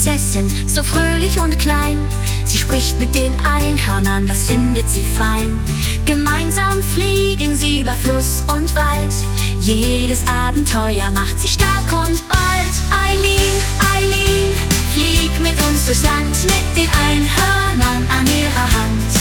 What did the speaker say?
Prinzessin, so fröhlich und klein. Sie spricht mit den Einhörnern, das findet sie fein. Gemeinsam fliegen sie über Fluss und Wald. Jedes Abenteuer macht sie stark und bald. Eileen, Eileen, flieg mit uns durchs Land, mit den Einhörnern an ihrer Hand.